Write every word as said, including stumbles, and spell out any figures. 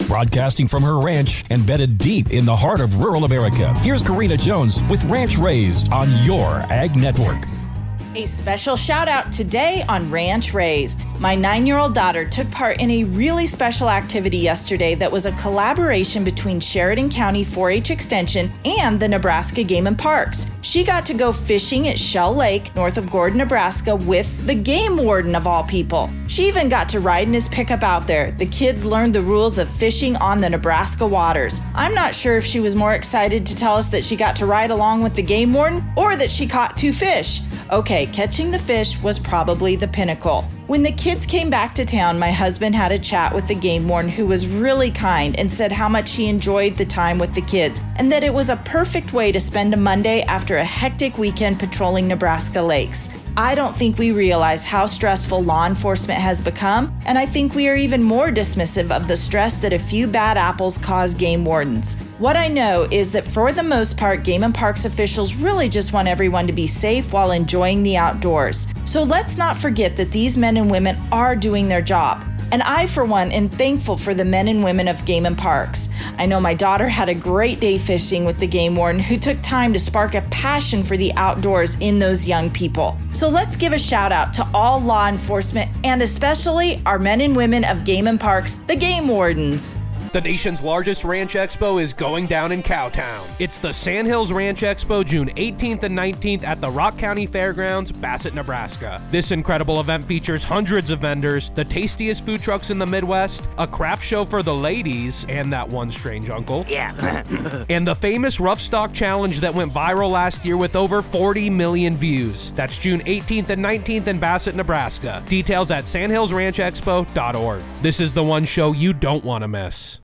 Broadcasting from her ranch embedded deep in the heart of rural America, here's Karina Jones with Ranch Raised on your Ag Network. A special shout out today on Ranch Raised. My nine-year-old daughter took part in a really special activity yesterday that was a collaboration between Sheridan County four H Extension and the Nebraska Game and Parks. She got to go fishing at Shell Lake, north of Gordon, Nebraska, with the game warden of all people. She even got to ride in his pickup out there. The kids learned the rules of fishing on the Nebraska waters. I'm not sure if she was more excited to tell us that she got to ride along with the game warden or that she caught two fish. Okay, catching the fish was probably the pinnacle. When the kids came back to town, my husband had a chat with the game warden who was really kind and said how much he enjoyed the time with the kids and that it was a perfect way to spend a Monday after a hectic weekend patrolling Nebraska lakes. I don't think we realize how stressful law enforcement has become, and I think we are even more dismissive of the stress that a few bad apples cause game wardens. What I know is that for the most part, Game and Parks officials really just want everyone to be safe while enjoying the outdoors. So let's not forget that these men and women are doing their job. And I, for one, am thankful for the men and women of Game and Parks. I know my daughter had a great day fishing with the game warden who took time to spark a passion for the outdoors in those young people. So let's give a shout out to all law enforcement and especially our men and women of Game and Parks, the game wardens. The nation's largest ranch expo is going down in Cowtown. It's the Sandhills Ranch Expo, June eighteenth and nineteenth at the Rock County Fairgrounds, Bassett, Nebraska. This incredible event features hundreds of vendors, the tastiest food trucks in the Midwest, a craft show for the ladies, and that one strange uncle. Yeah. And the famous Rough Stock Challenge that went viral last year with over forty million views. That's June eighteenth and nineteenth in Bassett, Nebraska. Details at sandhills ranch expo dot org. This is the one show you don't want to miss.